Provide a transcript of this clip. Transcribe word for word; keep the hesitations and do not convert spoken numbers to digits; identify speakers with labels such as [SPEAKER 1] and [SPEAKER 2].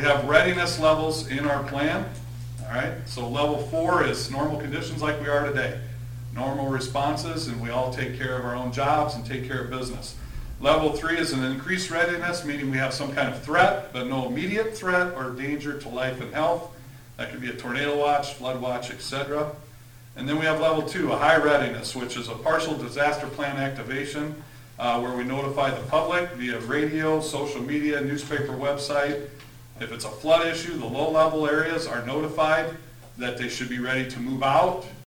[SPEAKER 1] have readiness levels in our plan. All right, so level four is normal conditions like we are today. Normal responses, and we all take care of our own jobs and take care of business. Level three is an increased readiness, meaning we have some kind of threat, but no immediate threat or danger to life and health. That could be a tornado watch, flood watch, et cetera. And then we have level two, a high readiness, which is a partial disaster plan activation, uh, where we notify the public via radio, social media, newspaper, website. If it's a flood issue, the low-level areas are notified that they should be ready to move out